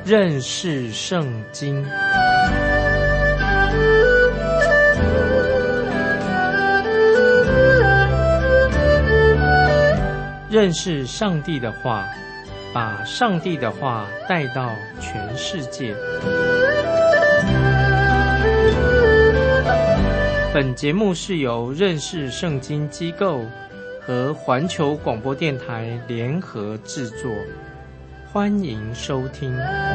认识圣经。认识上帝的话，把上帝的话带到全世界。本节目是由认识圣经机构和环球广播电台联合制作，欢迎收听。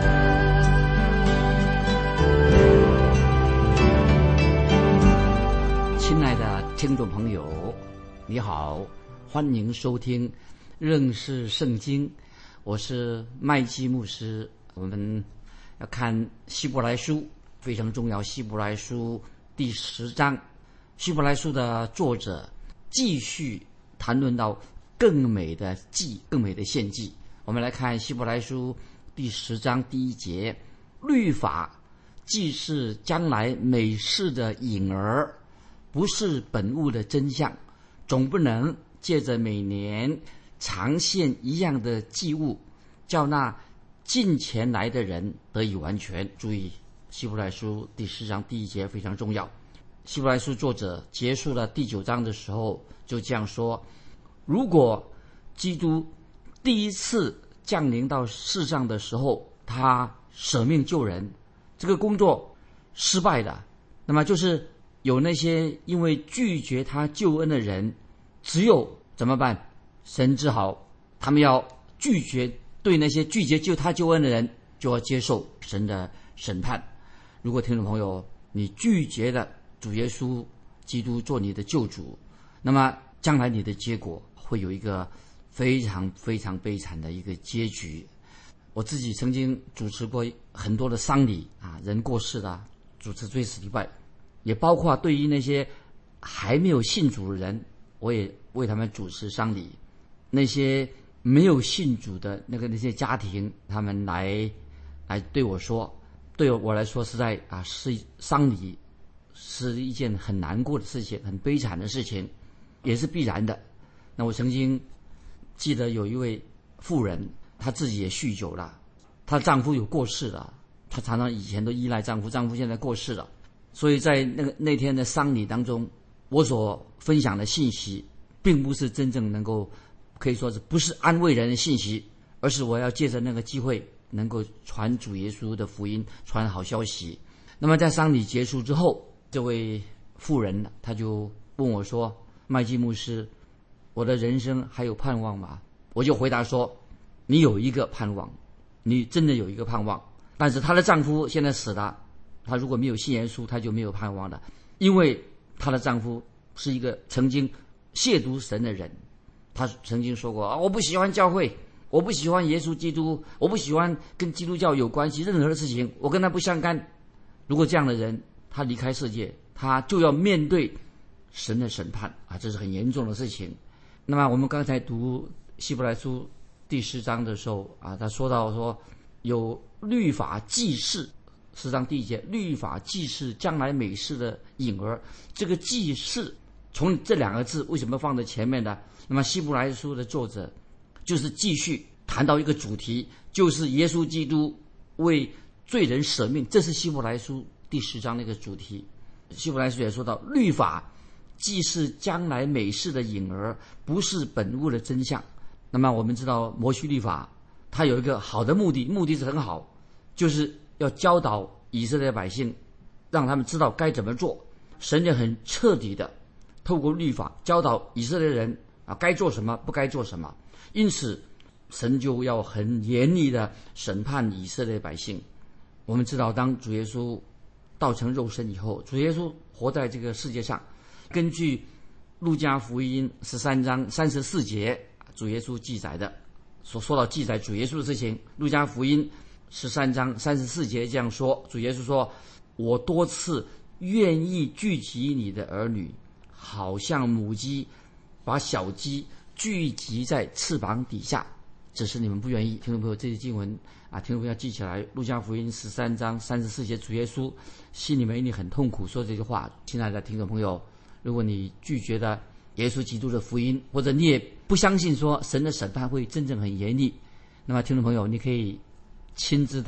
亲爱的听众朋友，你好，欢迎收听认识圣经，我是麦基牧师。我们要看希伯来书，非常重要，希伯来书第10章。希伯来书的作者继续谈论到更美的祭，更美的献祭。我们来看希伯来书第10章第1节，律法既是将来美事的影儿，不是本物的真相，总不能借着每年常献一样的祭物，叫那近前来的人得以完全。注意，希伯来书第10章第1节非常重要。希伯来书作者结束了第9章的时候就这样说，如果基督第一次降临到世上的时候，他舍命救人，这个工作失败的，那么就是有那些因为拒绝他救恩的人，只有怎么办？神只好他们要拒绝，对那些拒绝救他救恩的人就要接受神的审判。如果听众朋友你拒绝了主耶稣基督做你的救主，那么将来你的结果会有一个非常非常悲惨的一个结局。我自己曾经主持过很多的丧礼啊，人过世了，主持追思礼拜，也包括对于那些还没有信主的人，我也为他们主持丧礼。那些没有信主的那些家庭，他们来对我说，对我来说实在是丧礼是一件很难过的事情，很悲惨的事情，也是必然的。那我曾经记得有一位妇人，她自己也酗酒了，她丈夫有过世了，她常常以前都依赖丈夫，丈夫现在过世了，所以在那天的丧礼当中，我所分享的信息并不是真正能够可以说是不是安慰人的信息，而是我要借着那个机会能够传主耶稣的福音，传好消息。那么在丧礼结束之后，这位妇人她就问我说，麦基牧师，我的人生还有盼望吗？我就回答说，你有一个盼望，你真的有一个盼望，但是她的丈夫现在死了，她如果没有信耶稣，她就没有盼望了，因为她的丈夫是一个曾经亵渎神的人。她曾经说过我不喜欢教会，我不喜欢耶稣基督，我不喜欢跟基督教有关系任何的事情，我跟他不相干。如果这样的人他离开世界，他就要面对神的审判这是很严重的事情。那么我们刚才读希伯来书第10章的时候他说到说有律法既是10章第1节，律法既是将来美事的影儿。这个既是从这2个字为什么放在前面呢？那么希伯来书的作者就是继续谈到一个主题，就是耶稣基督为罪人舍命，这是希伯来书第10章那个主题。希伯来书也说到，律法既是将来美事的影儿，不是本物的真相。那么我们知道摩西律法它有一个好的目的，目的是很好，就是要教导以色列百姓，让他们知道该怎么做。神也很彻底的透过律法教导以色列人该做什么，不该做什么。因此神就要很严厉的审判以色列百姓。我们知道当主耶稣道成肉身以后，主耶稣活在这个世界上，根据路加福音13章34节主耶稣记载的，说到记载主耶稣的事情，路加福音13章34节这样说，主耶稣说，我多次愿意聚集你的儿女，好像母鸡把小鸡聚集在翅膀底下，只是你们不愿意。听众朋友，这些经文听众朋友要记起来，路加福音13章34节，主耶稣心里面一定很痛苦说这句话。亲爱的听众朋友，如果你拒绝了耶稣基督的福音，或者你也不相信说神的审判会真正很严厉，那么听众朋友，你可以亲自到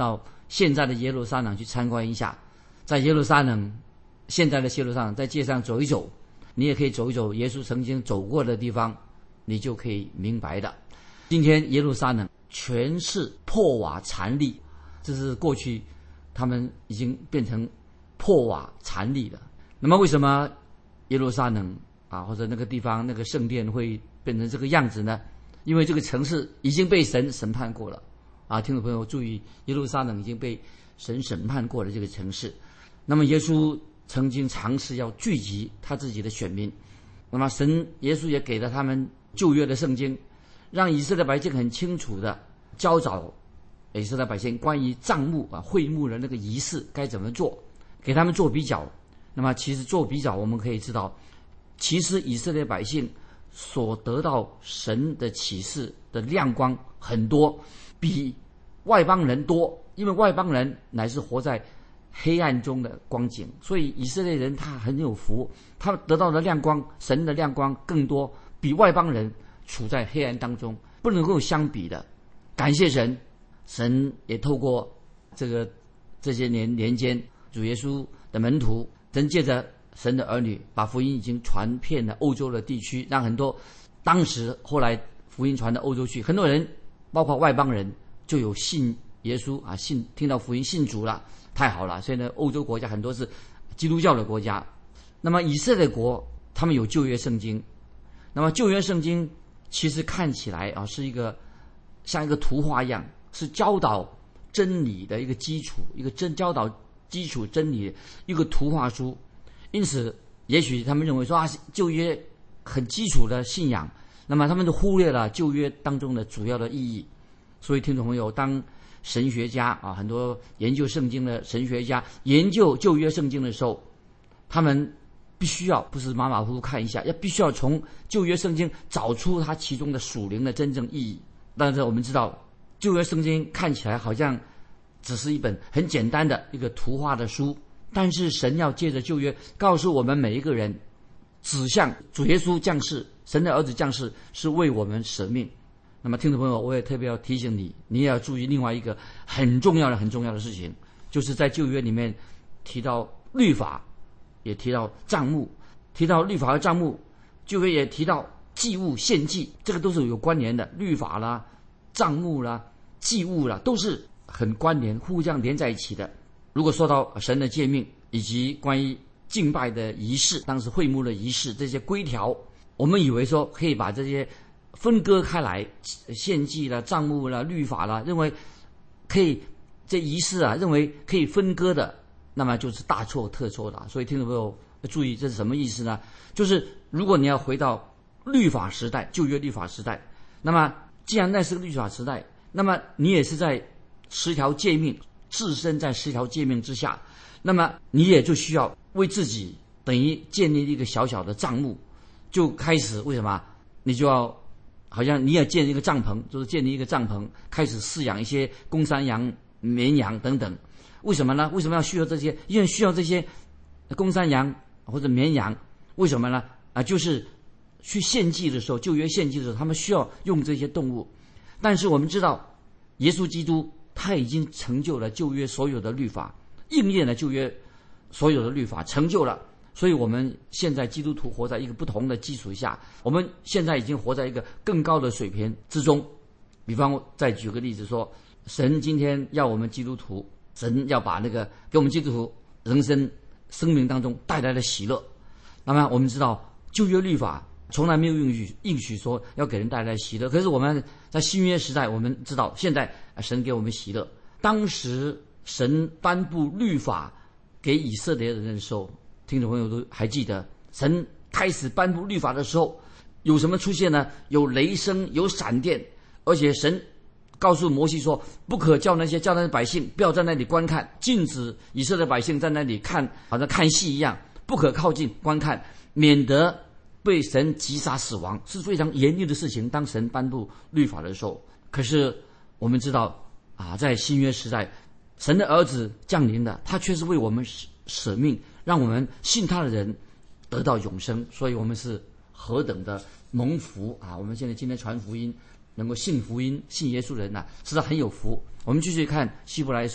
现在的耶路撒冷去参观一下。在耶路撒冷，现在的耶路撒冷，在街上走一走，你也可以走一走耶稣曾经走过的地方，你就可以明白的。今天耶路撒冷全是破瓦残壁，这是过去他们已经变成破瓦残壁了。那么为什么耶路撒冷或者那个地方那个圣殿会变成这个样子呢？因为这个城市已经被神审判过了听众朋友注意，耶路撒冷已经被神审判过了这个城市。那么耶稣曾经尝试要聚集他自己的选民，那么耶稣也给了他们旧约的圣经，让以色列百姓很清楚的教导以色列百姓关于帐幕会幕的那个仪式该怎么做，给他们做比较。那么其实做比较，我们可以知道，其实以色列百姓所得到神的启示的亮光很多，比外邦人多，因为外邦人乃是活在黑暗中的光景，所以以色列人他很有福，他得到的亮光，神的亮光更多，比外邦人处在黑暗当中不能够相比的。感谢神，神也透过这些年间，主耶稣的门徒，真借着神的儿女，把福音已经传遍了欧洲的地区，让很多当时后来福音传到欧洲去，很多人包括外邦人就有信耶稣听到福音信主了，太好了。所以呢，欧洲国家很多是基督教的国家。那么以色列国他们有旧约圣经，那么旧约圣经其实看起来是一个像一个图画一样，是教导真理的一个基础，教导基础真理的一个图画书。因此也许他们认为说旧约很基础的信仰，那么他们就忽略了旧约当中的主要的意义。所以听众朋友，当神学家很多研究圣经的神学家研究旧约圣经的时候，他们必须要不是马马虎虎看一下，必须要从旧约圣经找出它其中的属灵的真正意义。但是我们知道，旧约圣经看起来好像只是一本很简单的一个图画的书，但是神要借着旧约告诉我们每一个人，指向主耶稣降世，神的儿子降世是为我们舍命。那么听众朋友，我也特别要提醒你，你也要注意另外一个很重要的事情，就是在旧约里面提到律法，也提到帐幕，提到律法和帐幕，旧约也提到祭物献祭，这个都是有关联的。律法啦、帐幕啦、祭物啦，都是很关联，互相连在一起的。如果说到神的诫命以及关于敬拜的仪式，当时会幕的仪式，这些规条，我们以为说可以把这些分割开来，献祭啦、帐幕啦、律法啦，认为可以这仪式认为可以分割的，那么就是大错特错的。所以听众朋友要注意，这是什么意思呢？就是如果你要回到律法时代，旧约律法时代，那么既然那是律法时代，那么你也是在10条诫命，置身在10条诫命之下，那么你也就需要为自己等于建立一个小小的帐幕，就开始为什么你就要好像你也建一个帐篷，就是建立一个帐篷，开始饲养一些公山羊、绵羊等等。为什么呢？为什么要需要这些？因为需要这些公山羊或者绵羊，为什么呢？就是去献祭的时候，旧约献祭的时候，他们需要用这些动物。但是我们知道，耶稣基督他已经成就了旧约所有的律法，应验了旧约所有的律法，成就了。所以我们现在基督徒活在一个不同的基础下，我们现在已经活在一个更高的水平之中。比方再举个例子说，神今天要我们基督徒，神要把那个给我们基督徒人生命当中带来的喜乐。那么我们知道旧约律法从来没有应许说要给人带来喜乐，可是我们在新约时代，我们知道现在神给我们喜乐。当时神颁布律法给以色列人的时候，听众朋友都还记得，神开始颁布律法的时候有什么出现呢？有雷声，有闪电，而且神告诉摩西说，不可叫那些百姓不要在那里观看，禁止以色列百姓在那里看，好像看戏一样，不可靠近观看，免得被神击杀死亡，是非常严厉的事情。当神颁布律法的时候，可是我们知道在新约时代，神的儿子降临了，他却是为我们舍命，让我们信他的人得到永生。所以我们是何等的蒙福我们现在今天传福音，能够信福音、信耶稣的人实在很有福。我们继续看希伯来书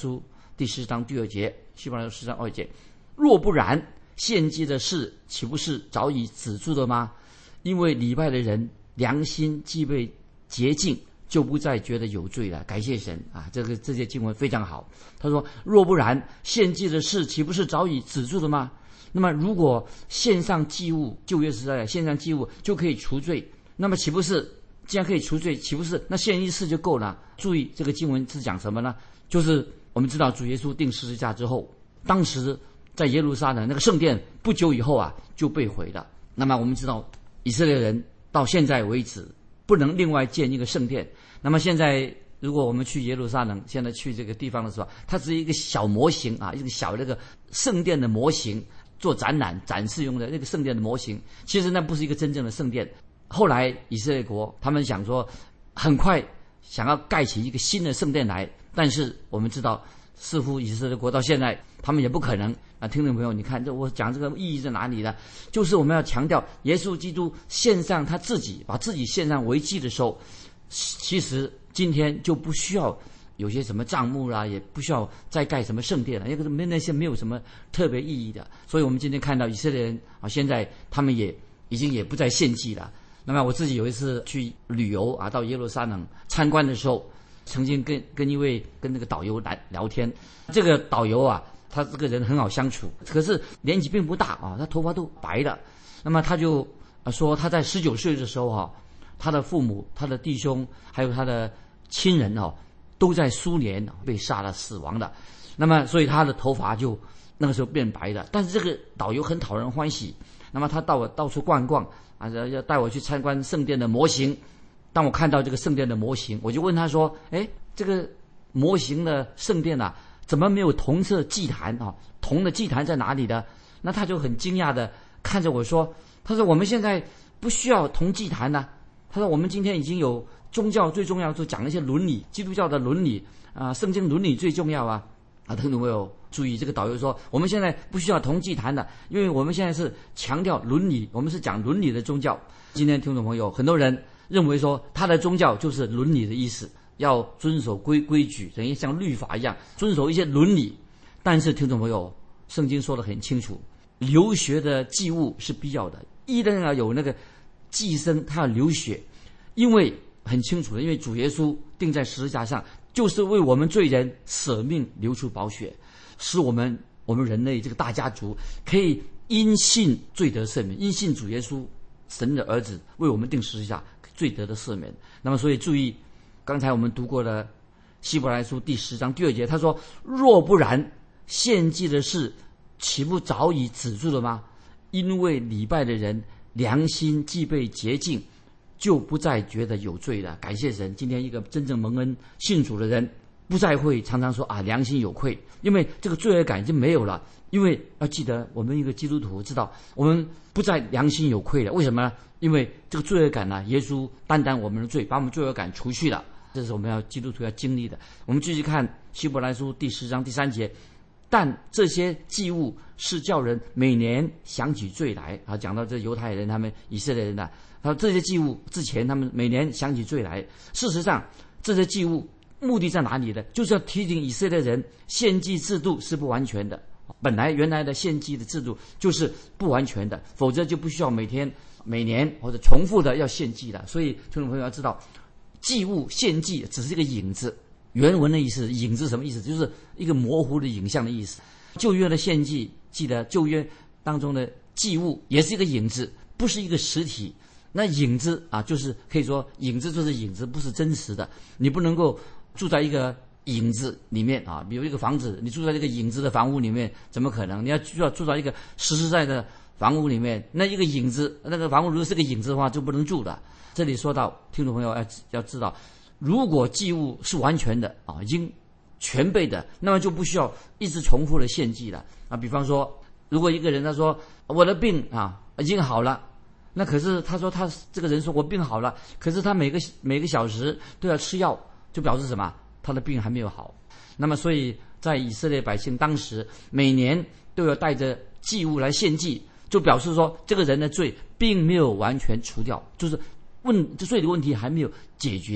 第10章第2节，希伯来书10章2节，若不然，献祭的事岂不是早已止住了吗？因为礼拜的人良心既被洁净，就不再觉得有罪了。感谢神啊！这些经文非常好。他说：若不然，献祭的事岂不是早已止住了吗？那么，如果献上祭物，旧约时代的献上祭物就可以除罪，那么岂不是既然可以除罪，岂不是那献一次就够了？注意这个经文是讲什么呢？就是我们知道主耶稣钉十字架之后，当时在耶路撒冷那个圣殿不久以后啊就被毁了。那么我们知道以色列人到现在为止不能另外建一个圣殿。那么现在如果我们去耶路撒冷，现在去这个地方的时候，它只是一个小模型啊，一个小那个圣殿的模型，做展览展示用的那个圣殿的模型。其实那不是一个真正的圣殿。后来以色列国他们想说，很快想要盖起一个新的圣殿来，但是我们知道，似乎以色列国到现在他们也不可能啊。听众朋友，你看这我讲这个意义在哪里呢？就是我们要强调，耶稣基督献上他自己，把自己献上为祭的时候，其实今天就不需要有些什么帐幕啦，也不需要再盖什么圣殿了，因为那些没有什么特别意义的。所以我们今天看到以色列人啊，现在他们也已经也不再献祭了。那么我自己有一次去旅游啊，到耶路撒冷参观的时候，曾经跟那个导游来聊天。这个导游啊，他这个人很好相处，可是年纪并不大啊，他头发都白的。那么他就说他在19岁的时候啊，他的父母、他的弟兄还有他的亲人哦，都在苏联被杀了死亡的。那么所以他的头发就那个时候变白的。但是这个导游很讨人欢喜，那么他到处逛逛啊，要带我去参观圣殿的模型。当我看到这个圣殿的模型，我就问他说：哎，这个模型的圣殿啊，怎么没有铜色祭坛啊？铜的祭坛在哪里呢？那他就很惊讶的看着我说，他说我们现在不需要铜祭坛呢。他说我们今天已经有宗教最重要，就讲一些伦理，基督教的伦理啊，圣经伦理最重要啊。听众朋友注意，这个导游说我们现在不需要铜祭坛的，因为我们现在是强调伦理，我们是讲伦理的宗教。今天听众朋友很多人认为说他的宗教就是伦理的意思，要遵守规矩，等于像律法一样遵守一些伦理。但是听众朋友，圣经说得很清楚，流血的祭物是必要的，一定要有那个祭牲，他要流血，因为很清楚的，因为主耶稣钉在十字架上，就是为我们罪人舍命流出宝血，使我们人类这个大家族可以因信罪得赦免，因信主耶稣神的儿子为我们钉十字架，罪得的赦免。那么所以注意，刚才我们读过的希伯来书第10章第2节，他说：若不然，献祭的事岂不早已止住了吗？因为礼拜的人良心既被洁净，就不再觉得有罪了。感谢神，今天一个真正蒙恩信主的人，不再会常常说啊良心有愧，因为这个罪恶感已经没有了。因为要记得，我们一个基督徒知道，我们不再良心有愧了。为什么呢？因为这个罪恶感呢，耶稣担当我们的罪，把我们罪恶感除去了。这是我们基督徒要经历的。我们继续看希伯来书第10章第3节，但这些祭物是叫人每年想起罪来啊。讲到这犹太人他们以色列人呢，他说这些祭物之前他们每年想起罪来。事实上，这些祭物目的在哪里呢？就是要提醒以色列人，献祭制度是不完全的。本来原来的献祭的制度就是不完全的，否则就不需要每年或者重复的要献祭了。所以听众朋友要知道，祭物献祭只是一个影子。原文的意思，影子什么意思？就是一个模糊的影像的意思。旧约的献祭，记得旧约当中的祭物也是一个影子，不是一个实体。那影子啊，就是可以说影子就是影子，不是真实的。你不能够住在一个影子里面啊，比如一个房子，你住在这个影子的房屋里面，怎么可能？你要住到一个实实在在的房屋里面，那一个影子，那个房屋如果是个影子的话，就不能住了。这里说到，听众朋友要知道，如果祭物是完全的啊，已经全备的，那么就不需要一直重复的献祭了啊。比方说，如果一个人他说我的病啊已经好了，那可是他这个人说我病好了，可是他每个小时都要吃药，就表示什么？他的病还没有好。那么所以在以色列百姓当时每年都要带着祭物来献祭，就表示说这个人的罪并没有完全除掉，就是这罪的问题还没有解决。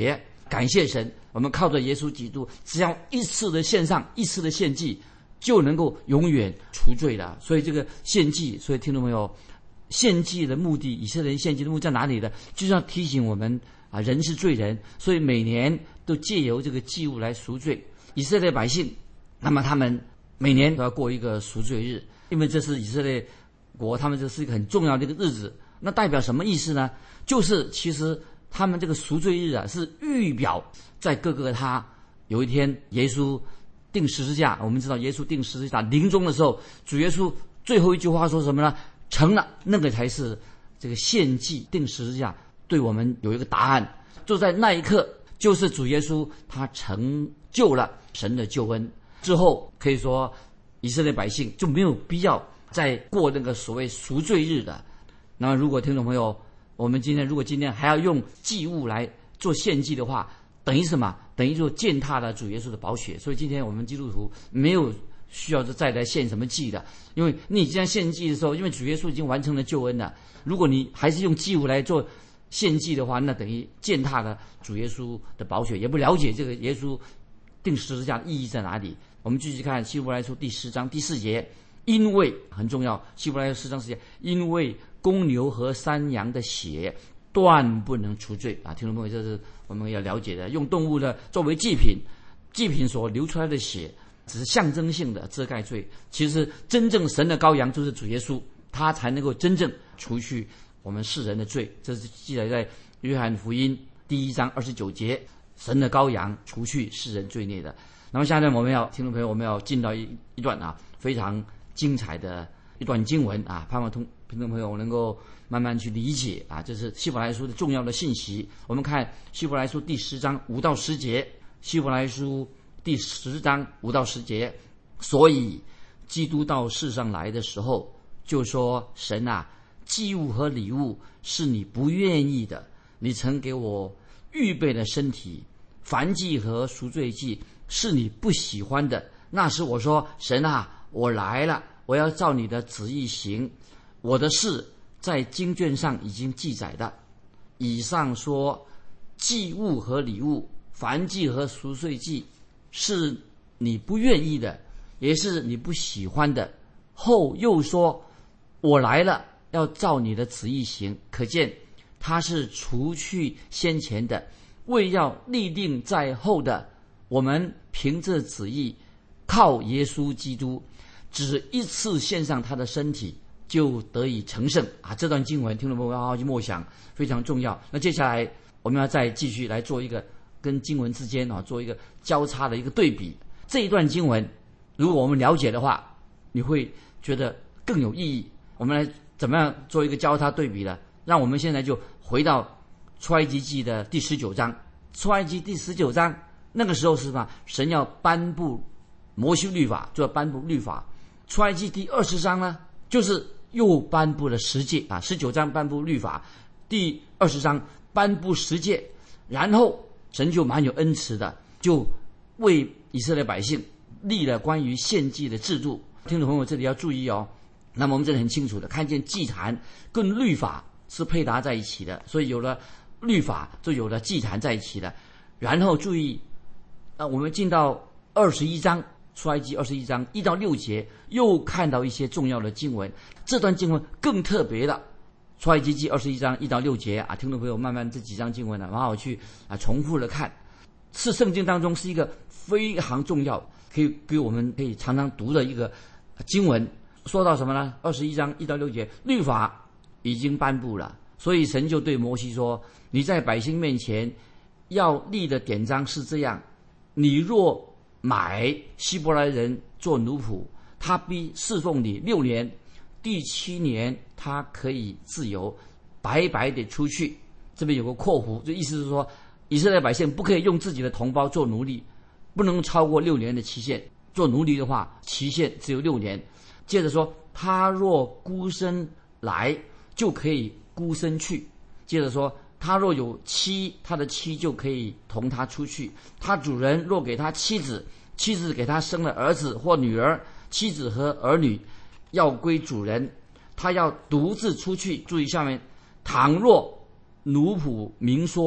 感谢神，我们靠着耶稣基督，只要一次的献上，一次的献祭，就能够永远除罪了。所以这个献祭，所以听众朋友，献祭的目的，以色列人献祭的目的在哪里呢？就是要提醒我们啊，人是罪人，所以每年都借由这个祭物来赎罪。以色列百姓，那么他们每年都要过一个赎罪日，因为这是以色列国，他们这是一个很重要的一个日子。那代表什么意思呢？就是其实他们这个赎罪日啊，是预表在各个他有一天耶稣钉十字架。我们知道耶稣钉十字架临终的时候，主耶稣最后一句话说什么呢？成了。那个才是这个献祭钉十字架对我们有一个答案。就在那一刻，就是主耶稣他成就了神的救恩之后，可以说以色列百姓就没有必要再过那个所谓赎罪日的。那么如果听众朋友，我们如果今天还要用祭物来做献祭的话，等于什么？等于就践踏了主耶稣的宝血。所以今天我们基督徒没有需要再来献什么祭的，因为你既然献祭的时候，因为主耶稣已经完成了救恩了，如果你还是用祭物来做献祭的话，那等于践踏了主耶稣的宝血，也不了解这个耶稣钉十字架的意义在哪里。我们继续看希伯来书第10章第4节，因为很重要，希伯来书10章4节，因为公牛和山羊的血断不能除罪啊！听众朋友，这是我们要了解的。用动物的作为祭品，祭品所流出来的血只是象征性的遮盖罪，其实真正神的羔羊就是主耶稣，他才能够真正除去我们世人的罪。这是记载在约翰福音第1章29节，神的羔羊除去世人罪孽的。那么下面听众朋友，我们要进到一段啊非常精彩的一段经文啊，盼望听众朋友能够慢慢去理解啊，这是希伯来书的重要的信息。我们看希伯来书第10章5到10节，希伯来书第10章5到10节，所以基督到世上来的时候，就说：神啊，祭物和礼物是你不愿意的，你曾给我预备的身体，燔祭和赎罪祭是你不喜欢的。那时我说：神啊，我来了，我要照你的旨意行。我的事在经卷上已经记载的。以上说祭物和礼物，燔祭和赎罪祭是你不愿意的，也是你不喜欢的。后又说：我来了，要照你的旨意行。可见他是除去先前的，为要立定在后的。我们凭着旨意，靠耶稣基督，只一次献上他的身体，就得以成圣啊！这段经文听众朋友好好去默想，非常重要。那接下来我们要再继续来做一个跟经文之间做一个交叉的一个对比。这一段经文如果我们了解的话，你会觉得更有意义。我们来怎么样做一个交叉对比呢？让我们现在就回到出埃及记的第19章。出埃及第19章那个时候是什么？神要颁布摩西律法，就要颁布律法。出埃及第20章呢，就是又颁布了10诫啊。19章颁布律法，第20章颁布10诫，然后神就蛮有恩慈的，就为以色列百姓立了关于献祭的制度。听众朋友这里要注意哦，那么我们这里很清楚的看见祭坛跟律法是配搭在一起的，所以有了律法就有了祭坛在一起的。然后注意我们进到21章，出埃及21章1到6节，又看到一些重要的经文。这段经文更特别了，出埃及记21章1到6节啊，听众朋友慢慢这几章经文呢，蛮好去重复的看，是圣经当中是一个非常重要，我们可以常常读的一个经文。说到什么呢？21章1到6节，律法已经颁布了，所以神就对摩西说：你在百姓面前要立的典章是这样，你若买希伯来人做奴仆，他必侍奉你6年，第7年他可以自由，白白的出去。这边有个括弧，就意思是说以色列百姓不可以用自己的同胞做奴隶，不能超过6年的期限。做奴隶的话，期限只有6年。接着说，他若孤身来，就可以孤身去。接着说，他若有妻，他的妻就可以同他出去。他主人若给他妻子，妻子给他生了儿子或女儿，妻子和儿女要归主人，他要独自出去。注意下面，倘若奴仆明说：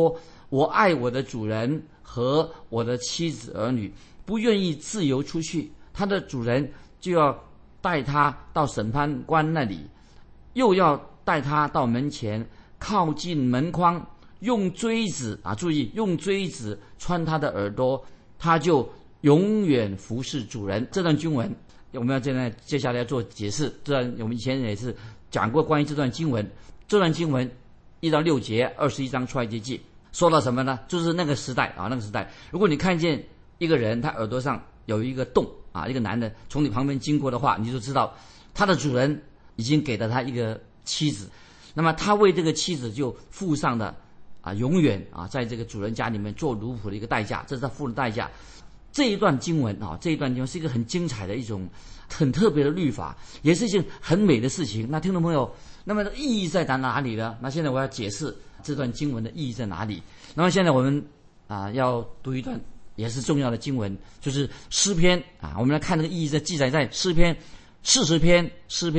我爱我的主人和我的妻子儿女，不愿意自由出去，他的主人就要带他到审判官那里，又要带他到门前，靠近门框，用锥子注意，用锥子穿他的耳朵，他就永远服侍主人。这段经文我们要接下来要做解释。我们以前也是讲过关于这段经文。这段经文1到6节，21章出埃及记说到什么呢？就是那个时代如果你看见一个人他耳朵上有一个洞一个男的从你旁边经过的话，你就知道他的主人已经给了他一个妻子，那么他为这个妻子就付上了永远在这个主人家里面做奴仆的一个代价，这是他付的代价。这一段经文是一个很精彩的一种很特别的律法，也是一件很美的事情。那听众朋友，那么意义在哪里呢？那现在我要解释这段经文的意义在哪里。那么现在我们要读一段也是重要的经文，就是诗篇我们来看这个意义，记载在诗篇40篇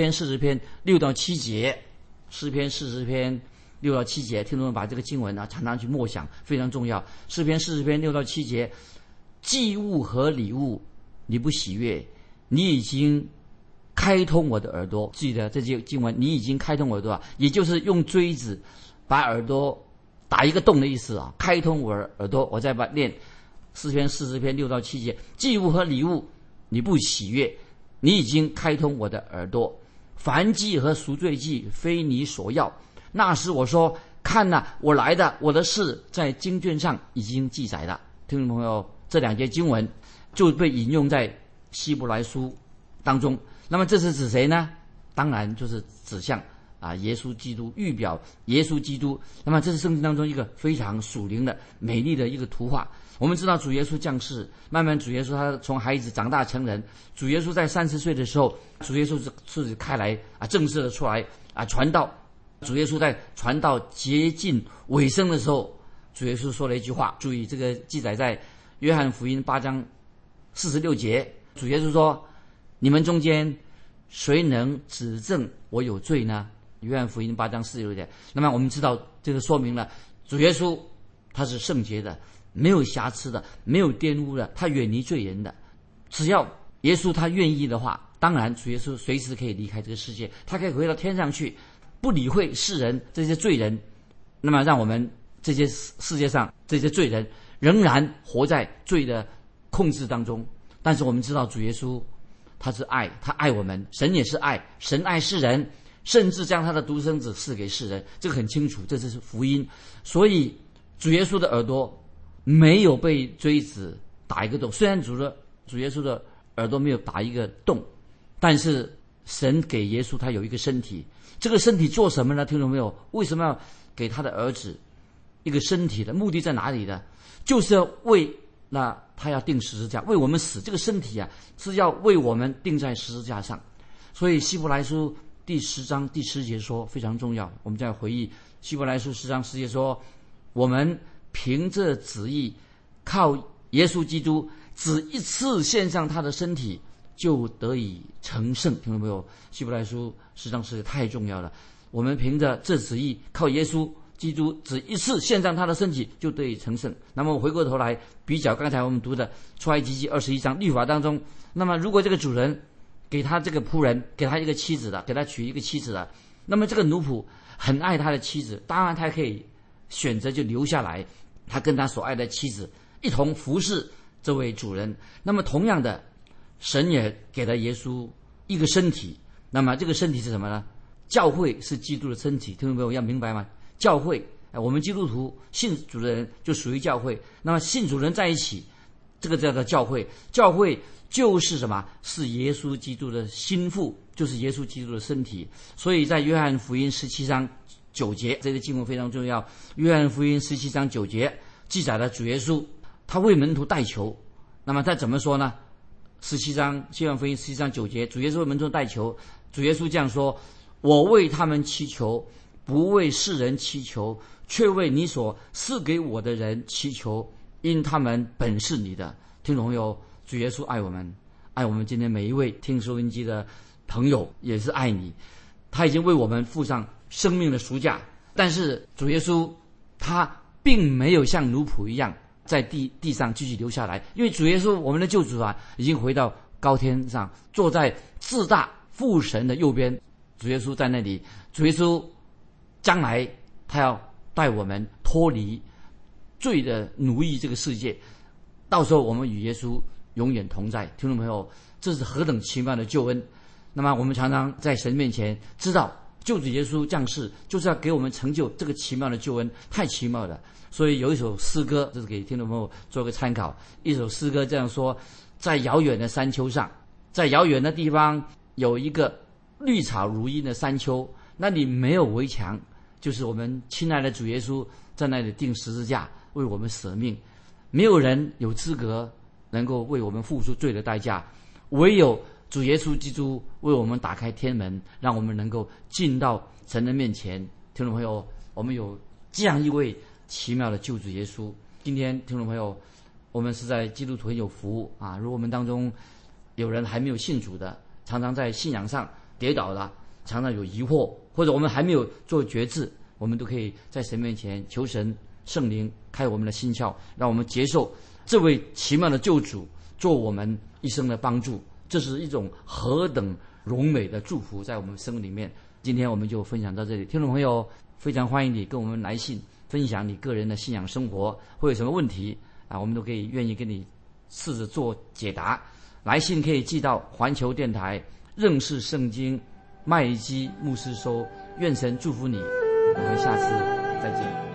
6到7节。诗篇40篇6到7节，听众们把这个经文常常去默想，非常重要。诗篇40篇6到7节，祭物和礼物你不喜悦，你已经开通我的耳朵。记得这些经文，你已经开通耳朵也就是用锥子把耳朵打一个洞的意思开通我的耳朵。我再念诗篇40篇6到7节，祭物和礼物你不喜悦，你已经开通我的耳朵。燔祭和赎罪祭非你所要，那时我说，看哪，我来的，我的事在经卷上已经记载了。听众朋友，这2节经文就被引用在希伯来书当中。那么这是指谁呢？当然就是指向耶稣基督，预表耶稣基督。那么这是圣经当中一个非常属灵的美丽的一个图画。我们知道主耶稣降世，慢慢主耶稣他从孩子长大成人，主耶稣在30岁的时候，主耶稣是开来正式的出来传道。主耶稣在传道接近尾声的时候，主耶稣说了一句话，注意这个记载在约翰福音8章46节。主耶稣说，你们中间谁能指证我有罪呢？约翰福音8章46节。那么我们知道这个说明了主耶稣他是圣洁的，没有瑕疵的，没有玷污的，他远离罪人的。只要耶稣他愿意的话，当然主耶稣随时可以离开这个世界，他可以回到天上去，不理会世人这些罪人，那么让我们这些世界上这些罪人仍然活在罪的控制当中。但是我们知道主耶稣他是爱，他爱我们，神也是爱，神爱世人，甚至将他的独生子赐给世人，这个很清楚，这是福音。所以主耶稣的耳朵没有被锥子打一个洞，虽然主耶稣的耳朵没有打一个洞，但是神给耶稣他有一个身体，这个身体做什么呢？听懂没有？为什么要给他的儿子一个身体的目的在哪里呢？就是要为他要钉十字架，为我们死。这个身体是要为我们钉在十字架上。所以希伯来书第10章第10节说非常重要，我们再回忆希伯来书10章10节说，我们凭着旨意靠耶稣基督只一次献上他的身体就得以成圣。听到没有？希伯来书10章10节太重要了。我们凭着这旨意靠耶稣基督只一次献上他的身体就得以成圣。那么我回过头来比较刚才我们读的出埃及记21章律法当中，那么如果这个主人给他这个仆人，给他一个妻子的，给他娶一个妻子的，那么这个奴仆很爱他的妻子，当然他可以选择就留下来，他跟他所爱的妻子一同服侍这位主人。那么同样的，神也给了耶稣一个身体，那么这个身体是什么呢？教会是基督的身体，听众朋友要明白吗？教会，我们基督徒信主的人就属于教会，那么信主人在一起，这个叫做教会。教会就是什么？是耶稣基督的心腹，就是耶稣基督的身体。所以在约翰福音17章9节，这个经文非常重要。约翰福音17章9节记载了主耶稣他为门徒代求。那么他怎么说呢？约翰福音17章9节，主耶稣为门徒代求，主耶稣这样说，我为他们祈求，不为世人祈求，却为你所赐给我的人祈求，因他们本是你的。听众朋友，主耶稣爱我们，爱我们今天每一位听收音机的朋友也是爱你，他已经为我们付上生命的赎价。但是主耶稣他并没有像奴仆一样在地上继续留下来，因为主耶稣我们的救主啊，已经回到高天上，坐在至大父神的右边。主耶稣在那里，主耶稣将来他要带我们脱离罪的奴役这个世界，到时候我们与耶稣永远同在。听众朋友，这是何等奇妙的救恩！那么我们常常在神面前知道，救主耶稣降世就是要给我们成就这个奇妙的救恩，太奇妙了。所以有一首诗歌，这是给听众朋友做个参考。一首诗歌这样说：在遥远的山丘上，在遥远的地方有一个绿草如茵的山丘，那里没有围墙，就是我们亲爱的主耶稣在那里钉十字架为我们舍命，没有人有资格能够为我们付出罪的代价，唯有主耶稣基督为我们打开天门，让我们能够进到神的面前。听众朋友，我们有这样一位奇妙的救主耶稣。今天听众朋友，我们是在基督徒很有福务啊！如果我们当中有人还没有信主的，常常在信仰上跌倒了，常常有疑惑，或者我们还没有做决志，我们都可以在神面前求神圣灵开我们的心窍，让我们接受这位奇妙的救主做我们一生的帮助。这是一种何等荣美的祝福在我们生命里面。今天我们就分享到这里，听众朋友非常欢迎你跟我们来信分享你个人的信仰生活，会有什么问题啊，我们都可以愿意跟你试着做解答。来信可以寄到环球电台认识圣经麦基牧师收。愿神祝福你，我们下次再见。